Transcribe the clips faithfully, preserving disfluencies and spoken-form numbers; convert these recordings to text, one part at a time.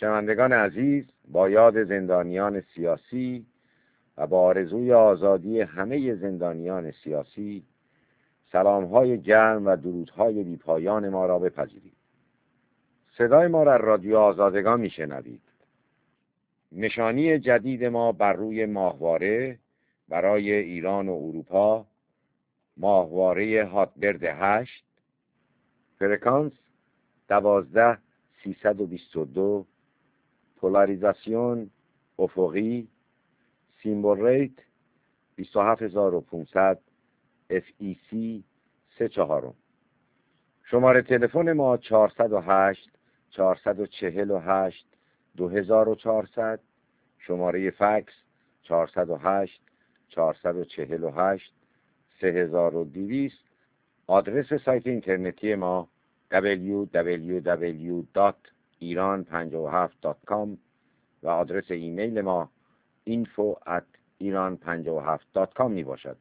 شنوندگان عزیز، با یاد زندانیان سیاسی و با آرزوی آزادی همه زندانیان سیاسی، سلام‌های گرم و درودهای بی‌پایان ما را بپذیرید. صدای ما را رادیو آزادگان میشنوید. نشانی جدید ما بر روی ماهواره برای ایران و اروپا، ماهواره هاتبرد هشت، فرکانس دوازده سیصد و بیست و دو، پولاریزاسیون افقی، سیمبل ریت بیست و هفت هزار و پانصد، اف ای سی سه چهارم. شماره تلفن ما چهارصد و هشت چهارصد و چهل و هشت دو هزار و چهارصد، شماره فکس چهارصد و هشت چهارصد و چهل و هشت سه هزار و دویست. آدرس سایت اینترنتی ما دبلیو دبلیو دبلیو دات ایران پنجاه و هفت دات کام و آدرس ایمیل ما اینفو ات ایران پنجاه و هفت دات کام می باشد.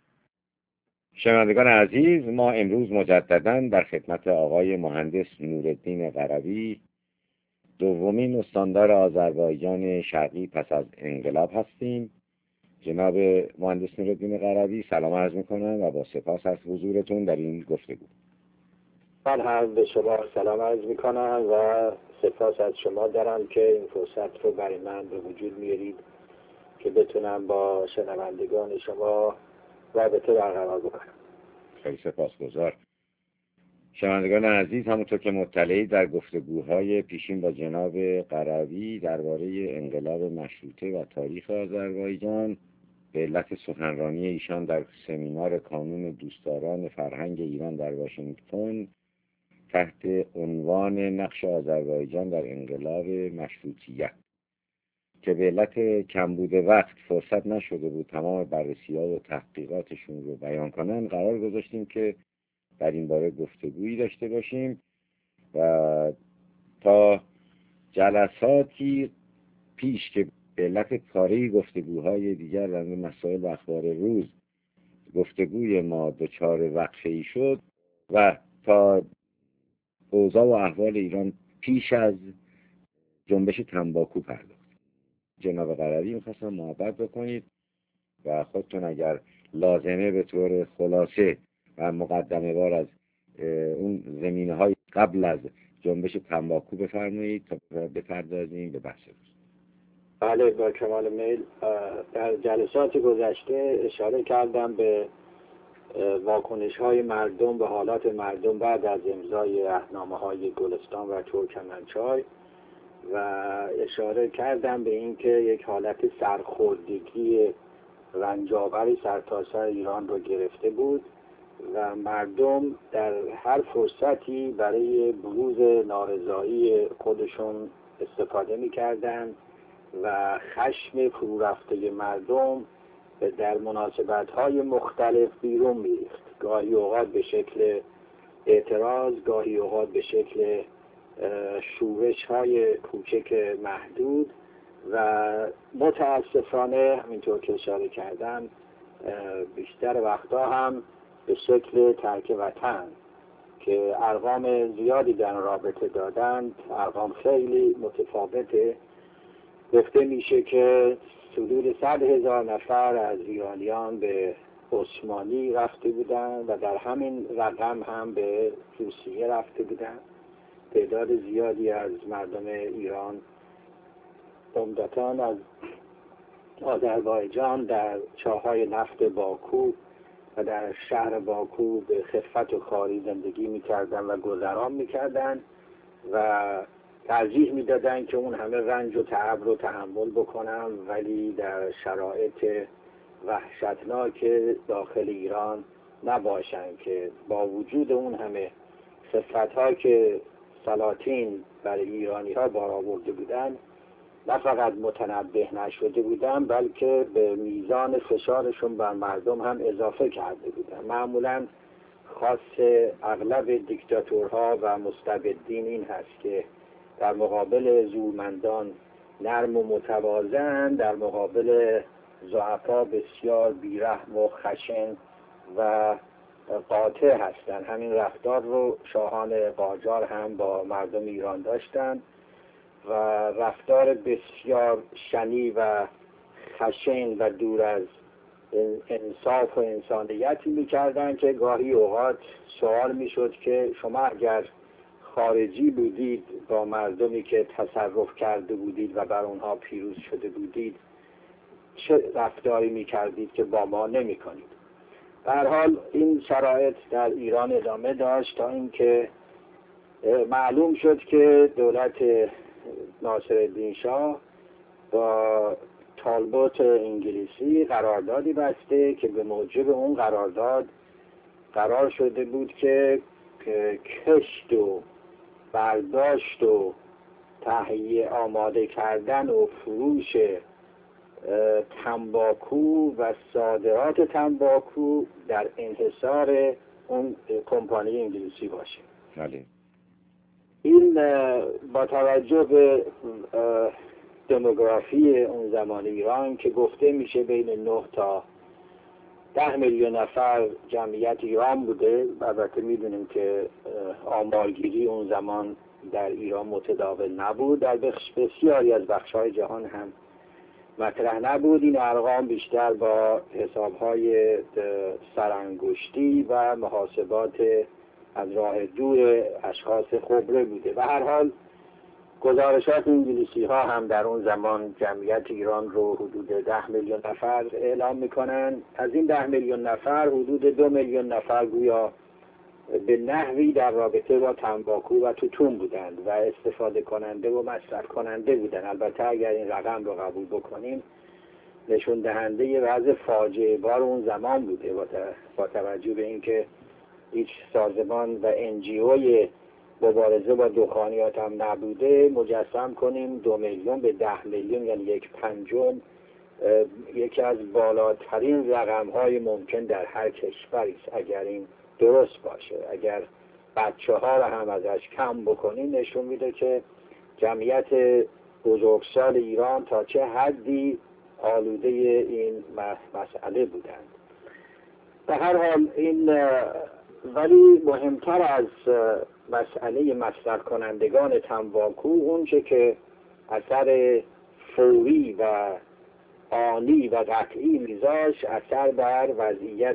شنوندگان عزیز، ما امروز مجدداً در خدمت آقای مهندس نورالدین قروی، دومین استاندار آذربایجان شرقی پس از انقلاب هستیم. جناب مهندس نورالدین قروی، سلام عرض می‌کنم و با سپاس از حضورتون در این گفتگو. من هم به شما سلام عرض می‌کنم و سپاس از شما دارم که این فرصت رو برای من به وجود میارید که بتونم با شنوندگان شما رابطه برقرار بکنم. خیلی سپاسگزار. شنوندگان عزیز، همونطور که مطلعی در گفتگوهای پیشین با جناب قروی درباره انقلاب مشروطه و تاریخ آذربایجان به علت سخنرانی ایشان در سمینار کانون دوستداران فرهنگ ایران در واشنگتن تحت عنوان نقش آذربایجان در انقلاب مشروطیت که به علت کمبود وقت فرصت نشده بود تمام بررسی‌ها و تحقیقاتشون رو بیان کنن، قرار گذاشتیم که در این باره گفتگویی داشته باشیم و تا جلساتی پیش که به علت پاره گفتگوهای دیگر در مسائل و اخبار روز گفتگوی ما دچار وقفه‌ای شد و تا اوضاع و احوال ایران پیش از جنبش تنباکو پرداخت. جناب قروی می‌خواستم محبت بکنید و خودتون اگر لازمه به طور خلاصه و مقدمه وار از اون زمینه‌های قبل از جنبش تنباکو بفرمایید تا بپردازیم به بحث روز. بله، با کمال میل. در جلسات گذشته اشاره کردم به واکنش‌های مردم به حالات مردم بعد از امضای عهدنامه‌های گلستان و ترکمنچای و اشاره کردم به اینکه یک حالت سرخوردگی رنجاوری سرتاسر ایران رو گرفته بود و مردم در هر فرصتی برای بروز نارضایی خودشون استفاده می‌کردند و خشم فرو رفته مردم در مناسبت‌های مختلف بیرون می‌ریخت، گاهی اوقات به شکل اعتراض، گاهی اوقات به شکل شورش‌های کوچک محدود و متاسفانه همینطور که اشاره کردم بیشتر وقتا هم به شکل ترک وطن که ارقام زیادی در رابطه دادند. ارقام خیلی متفاوته. گفته میشه که حدود صد هزار نفر از ایرانیان به عثمانی رفته بودند و در همین رقم هم به روسیه رفته بودند. تعداد زیادی از مردم ایران عمدتاً از آذربایجان در چاهای نفت باکو و در شهر باکو به خفت و خواری زندگی می‌کردند و گذران می‌کردند و ترجیح می‌دادند که اون همه رنج و تعب رو تحمل بکنن ولی در شرایط وحشتناک داخل ایران نباشند، که با وجود اون همه خفت‌ها که سلاطین برای ایرانی‌ها بار آورده بودند نه فقط متنبه نشده بودن بلکه به میزان فشارشون بر مردم هم اضافه کرده بودن. معمولاً خاص اغلب دیکتاتورها و مستبدین این هست که در مقابل زورمندان نرم و متوازن، در مقابل ضعفا بسیار بیرحم و خشن و قاطع هستند. همین رفتار رو شاهان قاجار هم با مردم ایران داشتند و رفتار بسیار شنی و خشن و دور از انصاف و انسانیتی میکردن که گاهی اوقات سوال میشد که شما اگر خارجی بودید با مردمی که تصرف کرده بودید و بر اونها پیروز شده بودید چه رفتاری میکردید که با ما نمیکنید؟ به هر حال این شرایط در ایران ادامه داشت تا اینکه معلوم شد که دولت ناصرالدین شاه با تالبوت انگلیسی قراردادی بسته که به موجب اون قرارداد قرار شده بود که کشت و برداشت و تهیه آماده کردن و فروش تنباکو و صادرات تنباکو در انحصار اون کمپانی انگلیسی باشه. بله. این با توجه به دموگرافی اون زمان ایران که گفته میشه بین نه تا ده میلیون نفر جمعیت ایران بوده، البته میدونیم که آمارگیری اون زمان در ایران متداول نبود، در بخش بسیاری از بخش‌های جهان هم مطرح نبود. این ارقام بیشتر با حساب‌های سرانگشتی و محاسبات از راه دور اشخاص خبره بوده. به هر حال گزارشات انگلیسی ها هم در اون زمان جمعیت ایران رو حدود ده میلیون نفر اعلام میکنن. از این ده میلیون نفر حدود دو میلیون نفر گویا به نحوی در رابطه با تنباکو و توتون بودند و استفاده کننده و مصرف کننده بودند. البته اگر این رقم رو قبول بکنیم نشون دهنده وضع فاجعه بار اون زمان بوده، با توجه به اینکه هیچ سازمان و انجیوی مبارزه با دخانیات هم نبوده. مجسم کنیم دو میلیون به ده میلیون یعنی یک پنجم یکی از بالاترین رقم های ممکن در هر کشوری است اگر این درست باشه. اگر بچه ها رو هم ازش کم بکنیم نشون میده که جمعیت بزرگسال ایران تا چه حدی آلوده این مسئله بودند. به هر حال این ولی مهمتر از مسئله مصرف کنندگان تنباکو اون چه که اثر فوری و آنی و قطعی میذاشت اثر بر وضعیت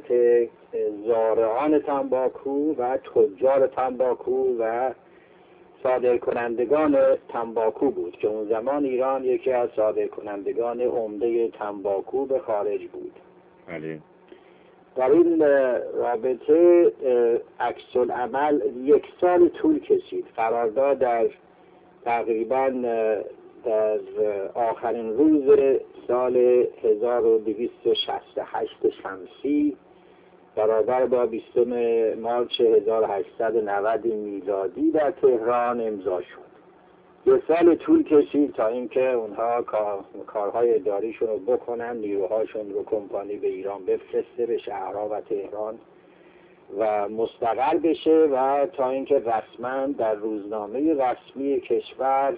زارعان تنباکو و تجار تنباکو و صادر کنندگان تنباکو بود که اون زمان ایران یکی از صادر کنندگان عمده تنباکو به خارج بود. بله. در این رابطه عکس العمل یک سال طول کشید. قرارداد در تقریبا در آخرین روز سال هزار و دویست و شصت و هشت شمسی برابر با بیستم مارس هزار و هشتصد و نود میلادی در تهران امضا شد. یک سال طول کشید تا اینکه اونها کار، کارهای اداریشون رو بکنن، نیروهاشون رو کمپانی به ایران بفرسته، به شهرها و تهران و مستقر بشه و تا اینکه رسما در روزنامه رسمی کشور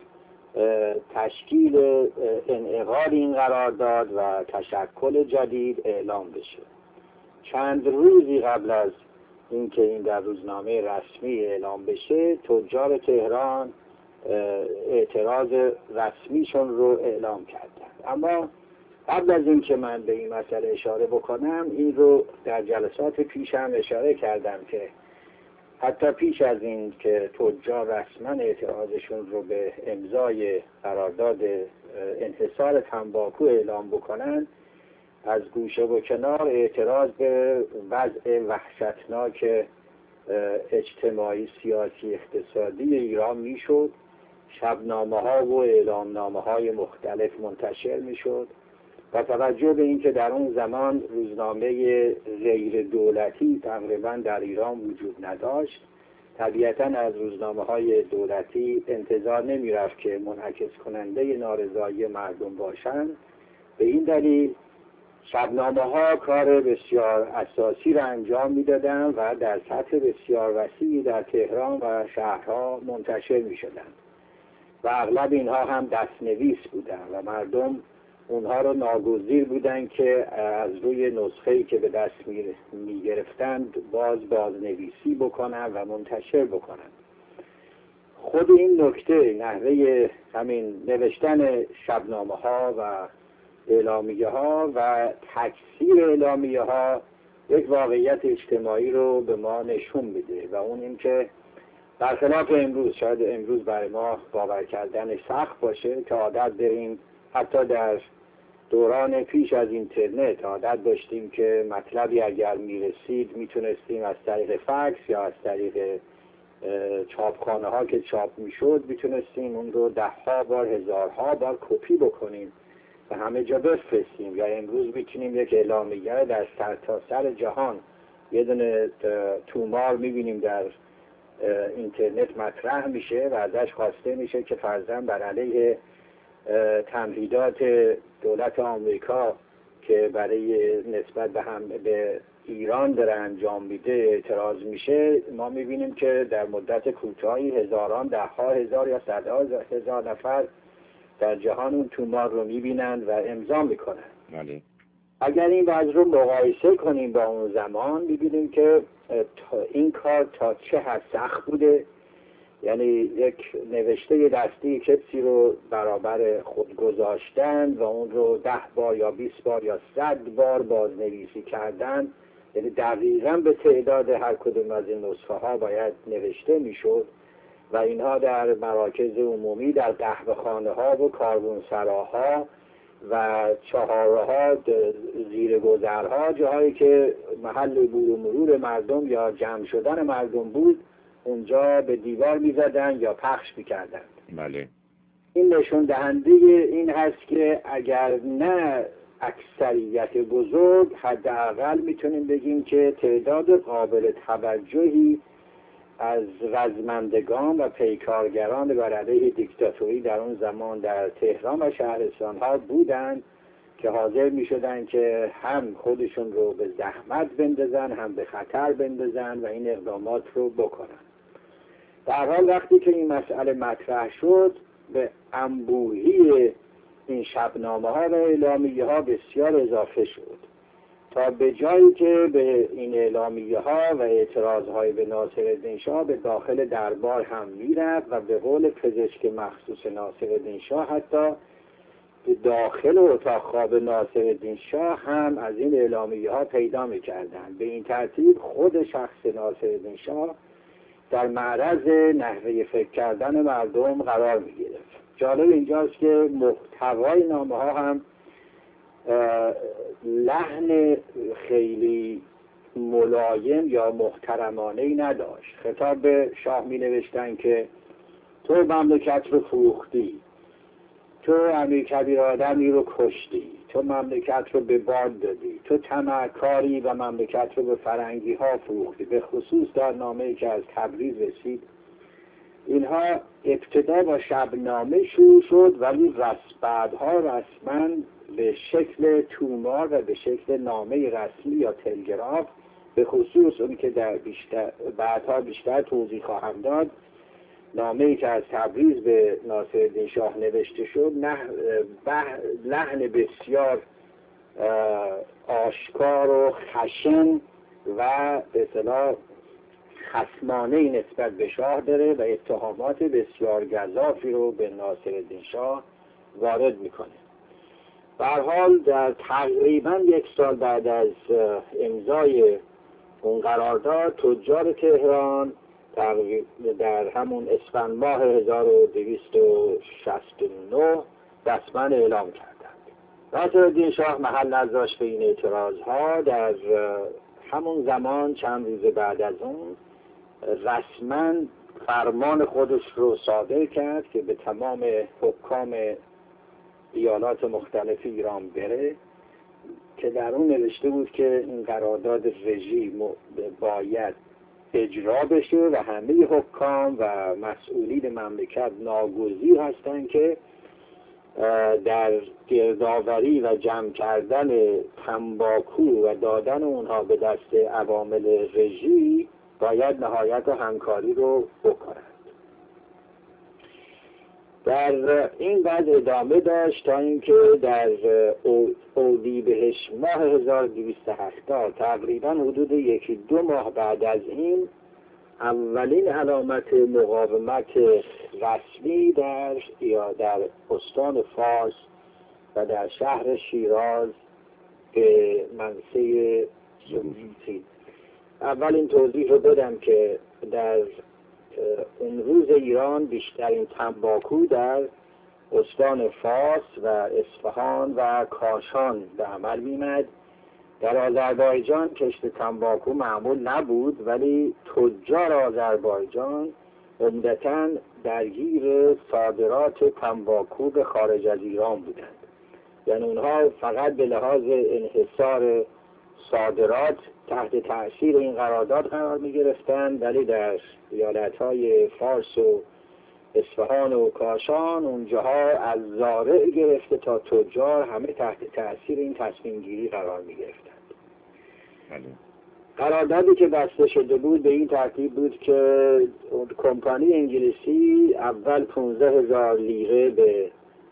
تشکیل انعقاد این قرارداد و تشکل جدید اعلام بشه. چند روزی قبل از اینکه این در روزنامه رسمی اعلام بشه تجار تهران اعتراض رسمیشون رو اعلام کردن. اما قبل از این که من به این مسئله اشاره بکنم، این رو در جلسات پیش هم اشاره کردم که حتی پیش از این که تجار رسما اعتراضشون رو به امضای قرارداد انحصار تنباکو اعلام بکنن، از گوشه و کنار اعتراض به وضع وحشتناک اجتماعی سیاسی اقتصادی ایران میشد. شبنامه ها و اعلامنامه های مختلف منتشر میشد. با توجه به اینکه در اون زمان روزنامه غیر دولتی تقریبا در ایران وجود نداشت، طبیعتا از روزنامه های دولتی انتظار نمی رفت که منعکس کننده نارضایی مردم باشند. به این دلیل شبنامه ها کار بسیار اساسی را انجام می دادن و در سطح بسیار وسیعی در تهران و شهرها منتشر می شدن و اغلب اینها هم دستنویس بودن و مردم اونها رو ناگزیر بودن که از روی نسخه‌ای که به دست می گرفتند باز بازنویسی بکنن و منتشر بکنن. خود این نکته، نحوه همین نوشتن شبنامه ها و اعلامیه ها و تکثیر اعلامیه ها یک واقعیت اجتماعی رو به ما نشون میده و اون این که برخلاف امروز، شاید امروز برای ما باور کردن سخت باشه که عادت داریم حتی در دوران پیش از اینترنت عادت داشتیم که مطلبی اگر میرسید میتونستیم از طریق فکس یا از طریق چاپخانه ها که چاپ میشد میتونستیم اون رو ده ها بار هزارها بار کپی بکنیم و همه جا بفرستیم. یا امروز میتونیم یک اعلامیه در سرتاسر جهان، یه دونه تومار میبینیم در اینترنت مطرح میشه و ازش خواسته میشه که فرضاً بر علیه تمهیدات دولت آمریکا که برای نسبت به هم به ایران داره انجام میده اعتراض میشه، ما میبینیم که در مدت کوتاهی هزاران، ده ها هزار یا صدها هزار نفر در جهان اون تومار رو میبینند و امضا میکنن. بله. اگر این وضع رو مقایسه کنیم با اون زمان میبینیم که این کار تا چه حد سخت بوده. یعنی یک نوشته دستی کسی رو برابر خود گذاشتن و اون رو ده بار یا بیست بار یا صد بار بازنویسی کردن، یعنی دقیقاً به تعداد هر کدوم از این نسخه ها باید نوشته میشد و اینها در مراکز عمومی، در قهوه‌خانه ها و کاروانسراها و چهارراه ها، زیر گذرها، جاهایی که محل عبور و مرور مردم یا جمع شدن مردم بود، اونجا به دیوار میزدن یا پخش میکردن. بله. این نشون دهنده این هست که اگر نه اکثریت بزرگ، حداقل میتونیم بگیم که تعداد قابل توجهی از رزمندگان و پیکارگران بر علیه دیکتاتوری در اون زمان در تهران و شهرستان ها بودند که حاضر می شدن که هم خودشون رو به زحمت بندازن، هم به خطر بندازن و این اقدامات رو بکنن. در حال وقتی که این مسئله مطرح شد، به انبوهی این شبنامه ها و اعلامیه ها بسیار اضافه شد تا به جایی که به این اعلامیه ها و اعتراض های به ناصرالدین شاه به داخل دربار هم میرفت و به قول پزشک مخصوص ناصرالدین شاه حتی به داخل اتاق خواب ناصرالدین شاه هم از این اعلامیه ها پیدا میکردن. به این ترتیب خود شخص ناصرالدین شاه در معرض نحوه فکر کردن مردم قرار میگرفت. جالب اینجاست که محتوای نامه ها هم لحن خیلی ملایم یا محترمانه‌ای نداشت. خطاب به شاه می نوشتن که تو مملکت رو فروختی، تو امیرکبیر آدمی رو کشتی، تو مملکت رو به باد دادی، تو طمعکاری و مملکت رو به فرنگی ها فروختی. به خصوص در نامه‌ای که از تبریز رسید، اینها ابتدا با شبنامه شروع شد ولی بعدها رسما به شکل تومار و به شکل نامه رسمی یا تلگراف، به خصوص اون که در بیشتر بعدها بیشتر توضیح خواهم داد، نامه‌ای که از تبریز به ناصرالدین شاه نوشته شد، نه لحن بسیار آشکار و خشن و به اصطلاح خصمانه‌ای نسبت به شاه داره و اتهامات بسیار گزافی رو به ناصرالدین شاه وارد میکنه. به هر حال در تقریبا یک سال بعد از امضای اون قرارداد، تجار تهران در همون اسفند ماه هزار و دویست و شصت و نه رسما اعلام کردند. ناصرالدین شاه محل نذاشت به این اعتراضها. در همون زمان چند روز بعد از اون رسما فرمان خودش رو صادر کرد که به تمام حکام ایالات مختلف ایران بره، که در اون نوشته بود که این قرارداد رژیم باید اجرا بشه و همه حکام و مسئولین مملکت ناگزیر هستند که در گردآوری و جمع کردن تنباکو و دادن اونها به دست عوامل رژیم باید نهایت همکاری رو بکنند. در این بعد ادامه داشت تا اینکه در اردیبهشت ماه هزار و دویست و هفتاد، تقریبا حدود یکی دو ماه بعد از این، اولین علامت مقاومت رسمی در یا در استان فارس و در شهر شیراز به منصه رسید. اول این توضیح رو بدم که در اون روز ایران بیشترین تنباکو در استان فارس و اصفهان و کاشان به عمل می‌آمد. در آذربایجان کشت تنباکو معمول نبود، ولی تجار آذربایجان عمدتاً درگیر صادرات تنباکو به خارج از ایران بودند. یعنی اونها فقط به لحاظ انحصار صادرات تحت تأثیر این قرارداد قرار می گرفتند، ولی در ایالت‌های فارس و اصفهان و کاشان اونجاها از زارع گرفته تا تجار همه تحت تأثیر این تصمیم گیری قرار می گرفتند. قراردادی که بسته شده بود به این ترتیب بود که کمپانی انگلیسی اول پانزده هزار لیره به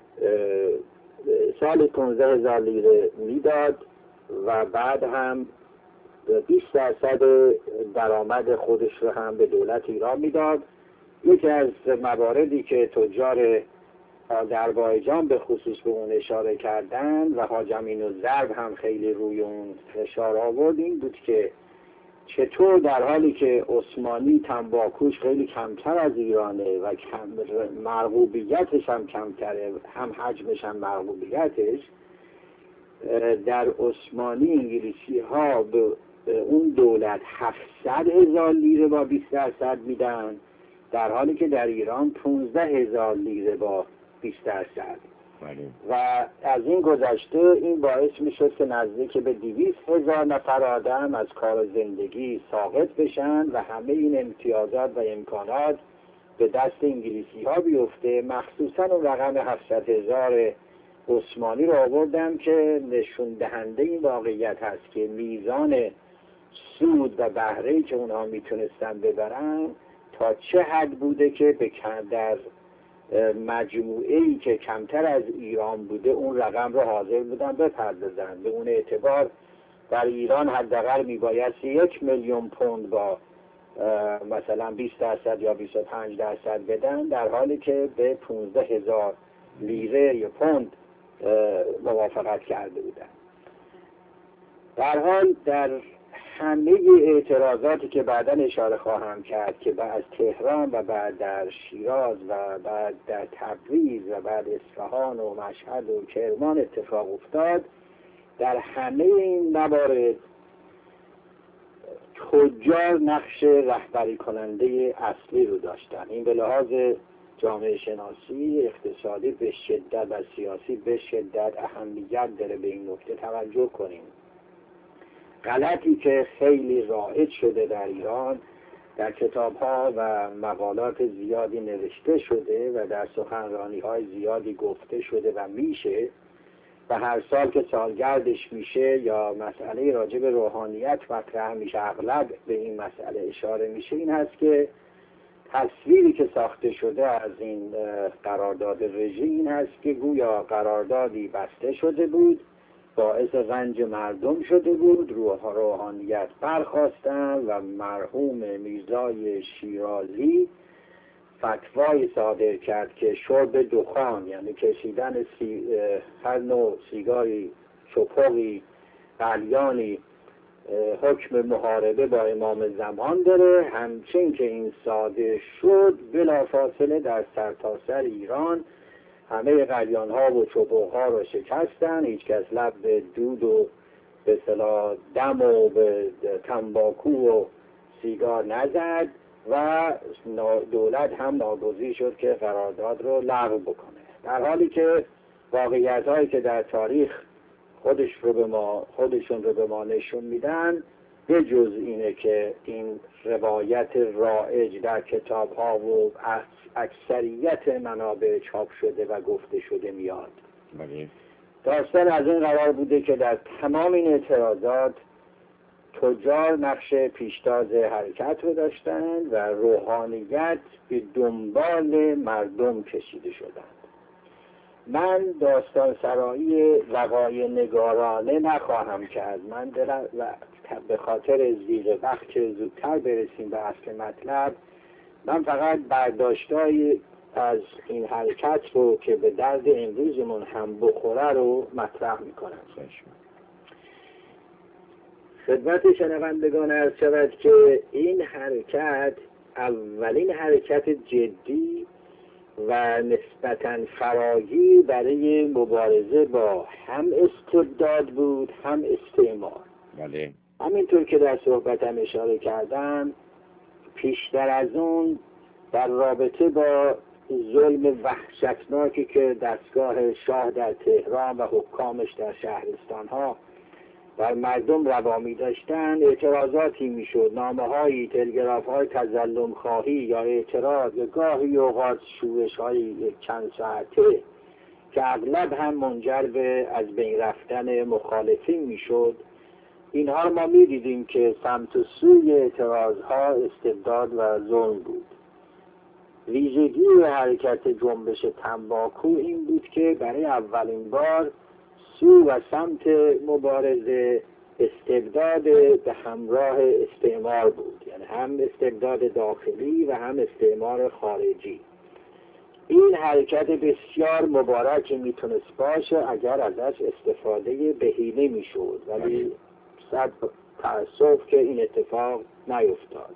سال پانزده هزار لیره میداد و بعد هم بیست درصد درآمد خودش رو هم به دولت ایران میداد. یکی از مواردی که تجار آذربایجان به خصوص به اون اشاره کردن و حاج امین الضرب هم خیلی روی اون فشار آورد این بود که چطور در حالی که عثمانی تنباکوش خیلی کمتر از ایرانه و کم مرغوبیتش هم کمتره، هم حجمش هم مرغوبیتش، در عثمانی انگلیسی ها به اون دولت هفتصد هزار لیره با بیست درصد میدن، در حالی که در ایران پانزده هزار لیره با بیست درصد. و از این گذشته این باعث میشد که نزدیک به دویست هزار نفر آدم از کار زندگی ساقط بشن و همه این امتیازات و امکانات به دست انگلیسی ها بیفته. مخصوصا اون رقم هفتصد هزار عثمانی رو آوردم که نشون دهنده این واقعیت هست که میزان سود و بهره‌ای که اونها میتونستن ببرن تا چه حد بوده که به در مجموعه‌ای که کمتر از ایران بوده اون رقم رو حاضر بودن بپردازن. به اون اعتبار در ایران حداقل میبایستی یک میلیون پوند با مثلا بیست درصد یا بیست و پنج درصد بدن، در حالی که به پانزده هزار لیره یا پوند موافقت کرده بودن. در حال در همه اعتراضاتی که بعداً اشاره خواهم کرد که بعد از تهران و بعد در شیراز و بعد در تبریز و بعد اصفهان و مشهد و کرمان اتفاق افتاد، در همه این موارد تجار نقش رهبری کننده اصلی رو داشتن. این به لحاظ جامعه شناسی، اقتصادی به شدت و سیاسی به شدت اهمیت داره به این نکته توجه کنیم. غلطی که خیلی رایج شده در ایران، در کتاب‌ها و مقالات زیادی نوشته شده و در سخنرانی‌های زیادی گفته شده و میشه و هر سال که سالگردش میشه یا مسئله راجع به روحانیت مطرح میشه اغلب به این مسئله اشاره میشه، این هست که تصویری که ساخته شده از این قرارداد رژیم این هست که گویا قراردادی بسته شده بود، باعث رنج مردم شده بود، روح روحانیت برخواستن و مرحوم میرزای شیرازی فتوای صادر کرد که شرب دخان، یعنی کشیدن سی، هر نوع سیگاری، چپقی، قلیانی، حکم محاربه با امام زمان داره. همچنین که این صادر شد بلافاصله در سرتاسر ایران همه قلیان ها و چپق ها رو شکستن، هیچ کس لب به دود و به اصطلاح دم و به تنباکو و سیگار نزد و دولت هم ناگزیر شد که قرارداد رو لغو بکنه، در حالی که واقعیت هایی که در تاریخ خودش رو به ما خودشون رو به ما نشون میدن به جز اینه که این روایت رایج در کتاب ها و اکثریت منابع چاپ شده و گفته شده میاد. داستان از این قرار بوده که در تمام این اعتراضات تجار نقش پیشتاز حرکت رو داشتند و روحانیت به دنبال مردم کشیده شدند. من داستان سرایی وقایع نگارانه نخواهم کرد. من و به خاطر زیغ وقت که زودتر برسیم به اصل مطلب، من فقط برداشتای از این حرکت رو که به درد امروزمون هم بخوره رو مطرح میکنم. خدمت شنوندگان عرض شود که این حرکت اولین حرکت جدی و نسبتاً فراگیر برای مبارزه با هم استبداد بود هم استعمار. بله. همینطور که در صحبتم اشاره کردم، پیشتر از اون در رابطه با ظلم وحشتناکی که دستگاه شاه در تهران و حکامش در شهرستانها بر مردم روامی داشتند، اعتراضاتی میشد، نامه‌هایی، تلگراف‌های تظلم خواهی یا اعتراض یا گاهی اوقات شورش‌های چند ساعته که اغلب هم منجر به از بین رفتن مخالفین میشد. اینها رو ما می‌دیدیم که سمت و سوی اعتراض‌ها استبداد و ظلم بود. ویژگی حرکت جنبش تنباکو این بود که برای اولین بار سو و سمت مبارزه استبداد به همراه استعمار بود، یعنی هم استبداد داخلی و هم استعمار خارجی. این حرکت بسیار مبارکی میتونست باشه اگر ازش استفاده بهینه میشد، ولی صد تأسف که این اتفاق نیفتاد.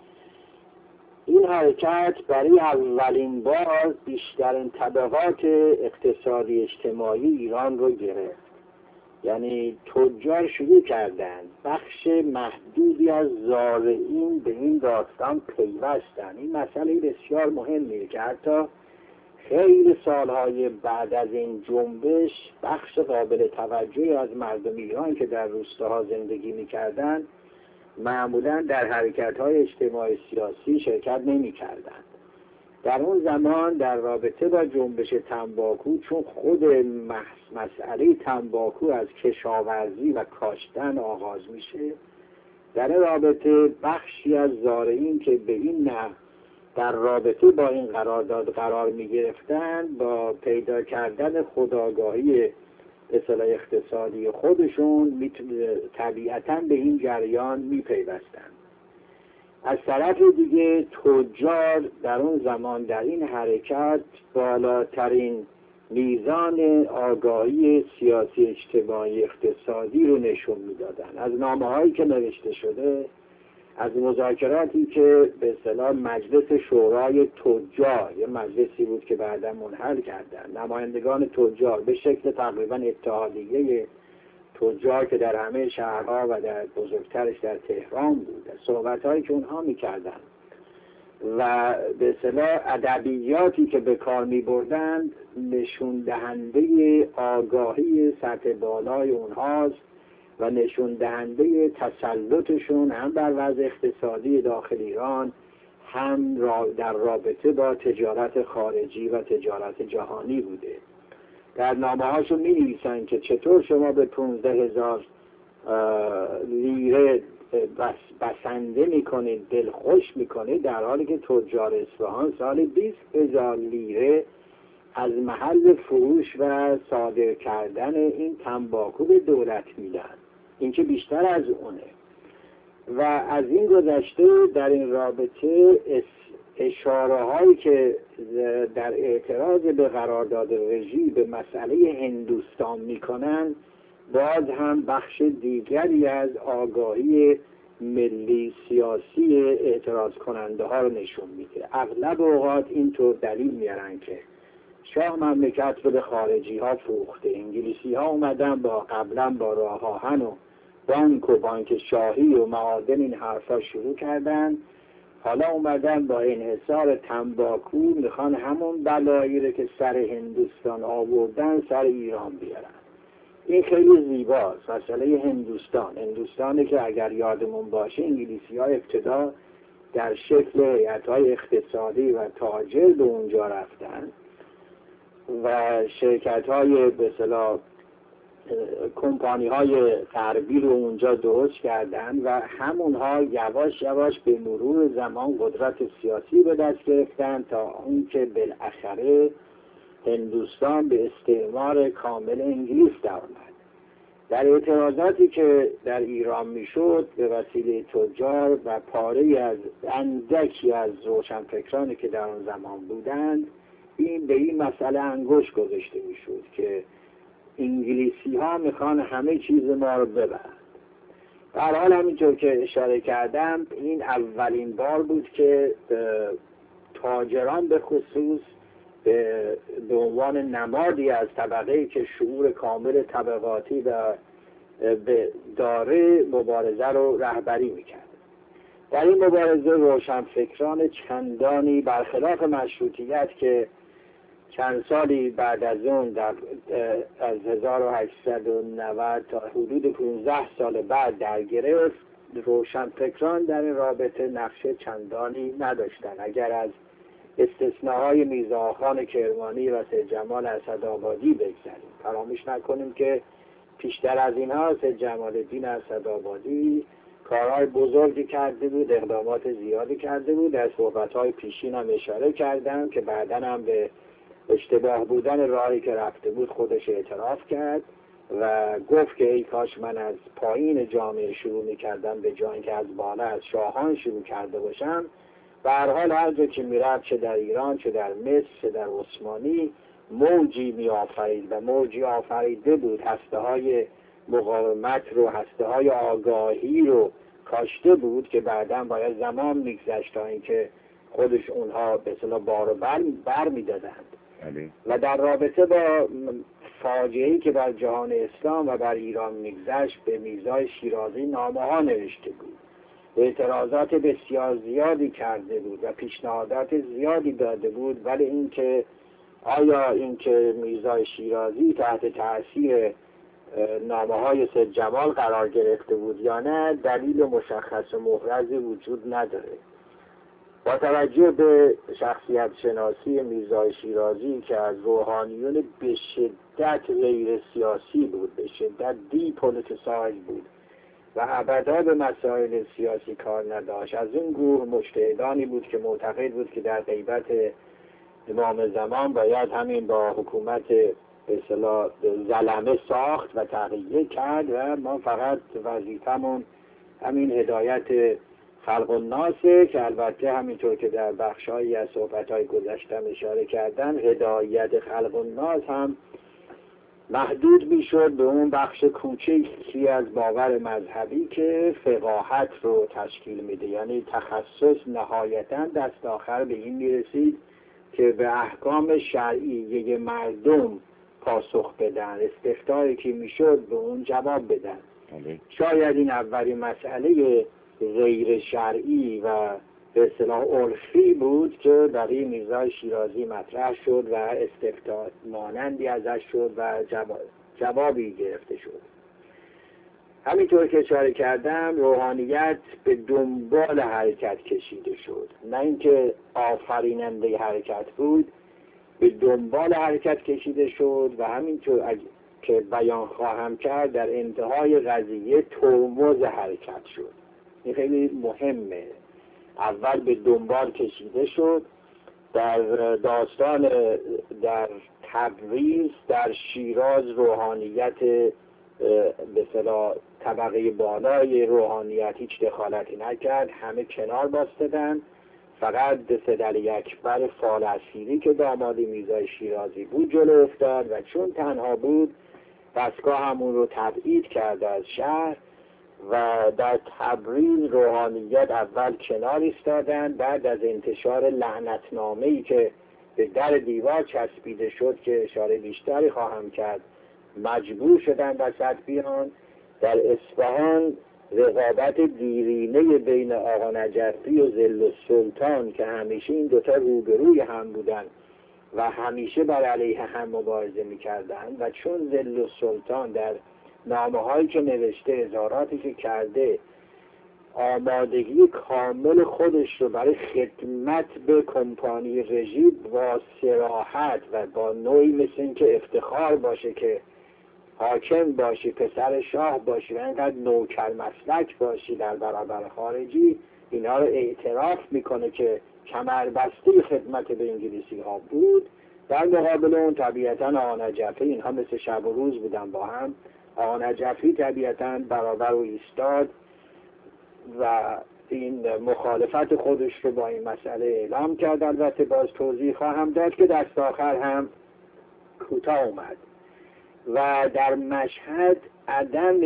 این حرکت برای اولین بار بیشترین طبقات اقتصادی اجتماعی ایران رو گرفت. یعنی تجار شروع کردند بخش محدودی از زارعین به این داستان پیوستند. این مسئله بسیار مهمیه که حتی خیلی سالهای بعد از این جنبش بخش قابل توجهی از مردم ایران که در روستاها زندگی می‌کردند معمولاً در حرکت‌های اجتماعی سیاسی شرکت نمی‌کردند. در اون زمان در رابطه با جنبش تنباکو، چون خود مسئله تنباکو از کشاورزی و کاشتن آغاز میشه، در رابطه بخشی از زارعین که به این نحو در رابطه با این قرارداد قرار می‌گرفتند با پیدا کردن خودآگاهی اصلاح اقتصادی خودشون طبیعتاً به این جریان میپیوستند. از طرف دیگه تجار در اون زمان در این حرکت بالاترین میزان آگاهی سیاسی اجتماعی اقتصادی رو نشون میدادن. از نامه‌هایی که نوشته شده، از مذاکراتی که به اصطلاح مجلس شورای تجار، یه مجلسی بود که بعدا منحل کردن، نمایندگان تجار به شکل تقریبا اتحادیه تجار که در همه شهرها و در بزرگترش در تهران بود، صحبت‌هایی که اونها می‌کردن و به اصطلاح ادبیاتی که به کار می‌بردند نشون دهنده آگاهی سطح بالای اونهاست و نشون دهنده تسلطشون هم بر وضع اقتصادی داخل ایران، هم در رابطه با تجارت خارجی و تجارت جهانی بوده. در نامه هاشون می نویسن که چطور شما به پونزده هزار لیره بس بسنده می کنید، دل خوش می کنید، در حالی که تجار اصفهان سال بیست هزار لیره از محل فروش و صادر کردن این تنباکو به دولت میدن. این که بیشتر از اونه. و از این گذشته در این رابطه اشاره هایی که در اعتراض به قرارداد رژی به مسئله هندوستان میکنن باز هم بخش دیگری از آگاهی ملی سیاسی اعتراض کننده ها رو نشون میده. اغلب اوقات اینطور دلیل میارن که شاه مملکت رو به خارجی ها فروخته، انگلیسی ها اومدن با قبلا با راه آهن و بانک و بانک شاهی و معادن این حرفا شروع کردن، حالا اومدن با انحصار تنباکو میخوان همون بلایی رو که سر هندوستان آوردن سر ایران بیارن. این خیلی زیباست. مسئله هندوستان هندوستانی که اگر یادمون باشه انگلیسی ها ابتدا در شکل هیئت‌های اقتصادی و تاجر به اونجا رفتن و شرکت‌های به اصطلاح کمپانی‌های غربی رو اونجا درست کردن و همونها یواش یواش به مرور زمان قدرت سیاسی به دست گرفتن تا اون که بالاخره هندوستان به استعمار کامل انگلیس درآمد. در اعتراضاتی که در ایران میشد به وسیله تجار و پاره از اندکی از روشنفکرانی که در اون زمان بودند، این به این مسئله انگشت گذاشته میشد که انگلیسی ها میخوان همه چیز ما رو ببرن. در حال همینطور که اشاره کردم این اولین بار بود که تاجران به خصوص به, به عنوان نمادی از طبقه‌ای که شعور کامل طبقاتی و داره مبارزه رو رهبری میکرد. در این مبارزه روشنفکران چندانی برخلاف مشروطیت که چند سالی بعد از اون در از هزار و هشتصد و نود تا حدود پانزده سال بعد در گرفت، روشنفکران در این رابطه نقشه چندانی نداشتن. اگر از استثناهای میرزا آخان کرمانی و سید جمال اسدآبادی بگذاریم، فراموش نکنیم که پیشتر از اینها سید جمال الدین اسدآبادی کارهای بزرگی کرده بود، اقدامات زیادی کرده بود. در صحبت‌های پیشین هم اشاره کردم که بعداً هم به اشتباه بودن راهی که رفته بود خودش اعتراف کرد و گفت که ای کاش من از پایین جامعه شروع می‌کردم به جای اینکه از بالا از شاهان شروع کرده باشم. به هر حال هر جا که میرفت، چه در ایران، چه در مصر، چه در عثمانی، موجی می آفرید و موجی آفریده بود. هسته های مقاومت رو، هسته های آگاهی رو کاشته بود که بعداً باید زمان میگذشت تا اینکه خودش اونها به اصطلاح بار و بر, بر می دادند. و در رابطه با فاجعه‌ای که بر جهان اسلام و بر ایران میگذشت به میرزای شیرازی نامه ها نوشته بود، اعتراضات بسیار زیادی کرده بود و پیشنهادات زیادی داده بود. ولی اینکه آیا اینکه میرزای شیرازی تحت تاثیر نامه های سید جمال قرار گرفته بود یا نه، دلیل مشخص و محرزی وجود نداره. با توجه به شخصیت شناسی میرزای شیرازی که از روحانیون به شدت غیر سیاسی بود، به شدت دی پولیتیسایز بود و ابدا به مسائل سیاسی کار نداشت، از این گروه مجتهدانی بود که معتقد بود که در غیبت امام زمان باید همین با حکومت به اصطلاح ظلمه ساخت و تغییر کرد و ما فقط وظیفمون همین هدایت خلق الناسه، که البته همینطور که در بخش‌هایی از صحبت‌های گذشتم اشاره کردن، هدایت خلق الناس هم محدود میشد به اون بخش کوچکی از باور مذهبی که فقاهت رو تشکیل میده. یعنی تخصص نهایتاً دست آخر به این میرسید که به احکام شرعی مردم پاسخ بدن، استفتایی که میشد به اون جواب بدن. شاید این اولین مسئله غیر شرعی و به اصطلاح عرفی بود که برای میرزای شیرازی مطرح شد و استفتاء مانندی ازش شد و جواب جوابی گرفته شد. همینطور که اشاره کردم روحانیت به دنبال حرکت کشیده شد، نه اینکه آفریننده حرکت بود، به دنبال حرکت کشیده شد و همینطور که بیان خواهم کرد در انتهای قضیه ترمز حرکت شد. این خیلی مهمه. اول به دنبال کشیده شد در داستان در تبریز، در شیراز روحانیت به اصطلاح طبقه بالای روحانیت هیچ دخالتی نکرد، همه کنار بایستادن. فقط سید علی اکبر فال اسیری که داماد میرزای شیرازی بود جلو افتاد و چون تنها بود دستگاه همون رو تبعید کرد از شهر و در تبریز روحانیت اول کنار ایستادن. بعد از انتشار لعنتنامه‌ای که به در دیوار چسبیده شد که اشاره بیشتری خواهم کرد، مجبور شدن وسط بیان. در اصفهان رقابت دیرینه بین آقا نجفی و ظل السلطان که همیشه این دوتا روبروی هم بودن و همیشه بر علیه هم مبارزه می‌کردند و چون ظل السلطان در نامه‌هایی که نوشته، اظهاراتی که کرده، آمادگی کامل خودش رو برای خدمت به کمپانی رژیم با صراحت و با نوعی مثل این که افتخار باشه که حاکم باشی، پسر شاه باشی و اینقدر نوکر مسلک باشی در برابر خارجی، اینا رو اعتراف میکنه که کمربسته خدمت به انگلیسی ها بود. در مقابل اون طبیعتاً آقا نجفی، اینها مثل شب و روز بودن با هم، آقا نجفی طبیعتاً برابر و ایستاد و این مخالفت خودش رو با این مسئله اعلام کرد. البته باز توضیح خواهم داد که دست آخر هم کوتاه اومد و در مشهد عدم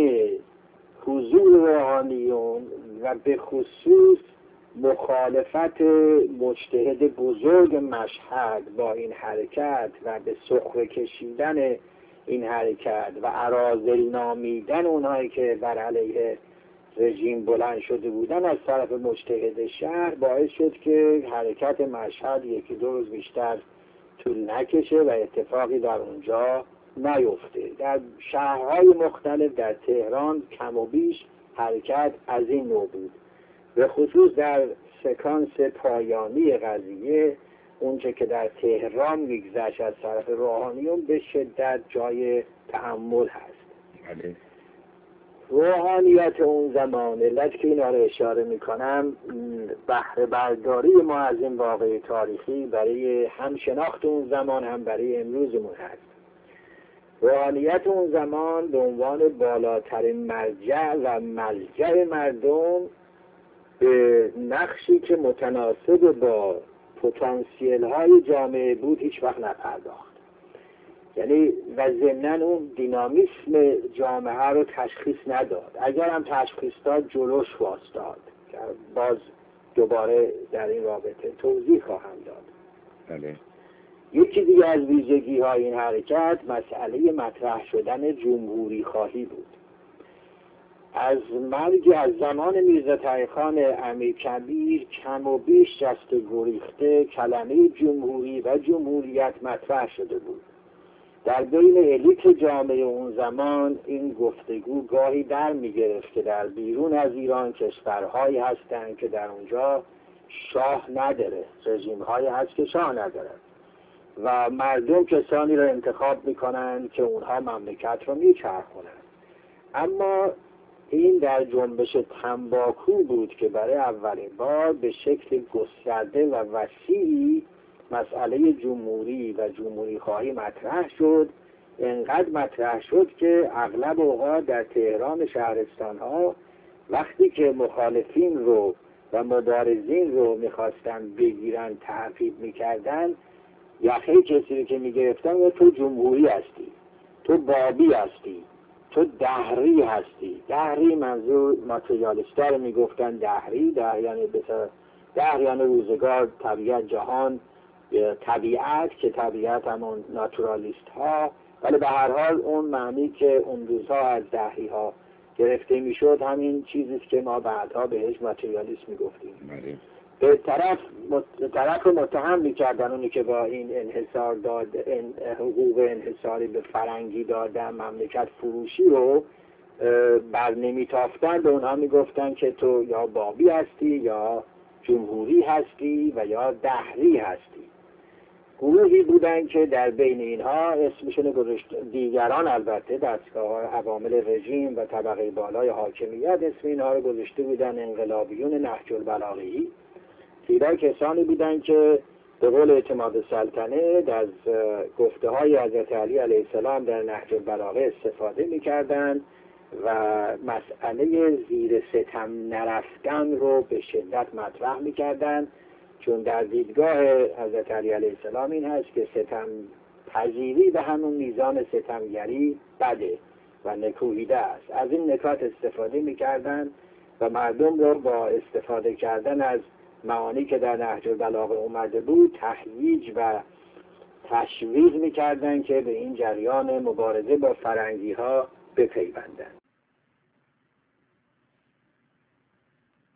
حضور روحانیون و به خصوص مخالفت مجتهد بزرگ مشهد با این حرکت و به سخره کشیدن این حرکت و اراذل نامیدن اونهایی که بر علیه رژیم بلند شده بودن از طرف مجتهد شهر باعث شد که حرکت مشهد یکی دو روز بیشتر طول نکشه و اتفاقی در اونجا نیفته. در شهرهای مختلف در تهران کم و بیش حرکت از این نوع بود، به خصوص در سکانس پایانی قضیه اونچه که در تهران میگذشت از طرف روحانیون به شدت جای تأمل هست. بله. روحانیت اون زمان، علت که اینا رو اشاره میکنم بهره برداری ما از این واقعه تاریخی برای هم شناخت اون زمان هم برای امروزمون هست. روحانیت اون زمان به عنوان بالاترین مرجع و ملجأ مردم به نقشی که متناسب با پتانسیل های جامعه بود هیچ وقت نپرداخت. یعنی و ضمناً اون دینامیسم جامعه رو تشخیص نداد. اگر هم تشخیص داد جلوش واسطاد. باز دوباره در این رابطه توضیح خواهم داد. بله. یکی دیگه از ویژگی های این حرکت مسئله مطرح شدن جمهوری خواهی بود. از مرگ از زمان میرزا تقی‌خان امیرکبیر کم و بیش جست گریخته کلمه جمهوری و جمهوریت مطرح شده بود. در بین الیت جامعه اون زمان این گفتگو گاهی در می گرفت که در بیرون از ایران کشورهایی هستند که در اونجا شاه نداره، رژیم‌هایی هست که شاه نداره و مردم کسانی رو انتخاب میکنن که اونها مملکت رو میچرخونن. اما این در جنبش تنباکو بود که برای اولین بار به شکل گسترده و وسیعی مسئله جمهوری و جمهوری خواهی مطرح شد. انقدر مطرح شد که اغلب اوقات در تهران شهرستان ها وقتی که مخالفین رو و مبارزین رو میخواستن بگیرن تعقیب میکردن، یخه کسی رو که میگرفتن تو جمهوری هستی، تو بابی هستی، تو دهری هستی. دهری منظور ماتریالیستا رو میگفتن دهری، دهر یعنی بسیار دهر یعنی روزگار، طبیعت، جهان، طبیعت که طبیعت همون ناتورالیست ها، ولی به هر حال اون معنی که اون روزها از دهری ها گرفته میشد همین چیزیست که ما بعدها بهش ماتریالیسم میگفتیم. به طرف مت... طرف رو متهم میکردن اونی که با این انحصار داد ان... حقوق انحصاری به فرنگی دادن مملکت فروشی رو بر نمیتافتن، به اونها میگفتن که تو یا بابی هستی یا جمهوری هستی و یا دهری هستی. گروهی بودن که در بین اینها اسمشون گذاشت، دیگران البته دستگاه عوامل رژیم و طبقه بالای حاکمیت اسم اینها رو گذاشته بودن انقلابیون نهج البلاغه‌ای. زیرا کسانی بودن که به قول اعتماد سلطنه از گفته های حضرت علی علیه السلام در نهج البلاغه استفاده می‌کردند و مسئله زیر ستم نرفتن رو به شدت مطرح می‌کردند، چون در دیدگاه حضرت علی علیه السلام این هست که ستم پذیری به همون میزان ستمگری بده و نکوهیده است. از این نکات استفاده می‌کردند و مردم رو با استفاده کردن از معانی که در نهج البلاغه اومده بود تهییج و تشویق می‌کردند که به این جریان مبارزه با فرنگی ها بپیوندند.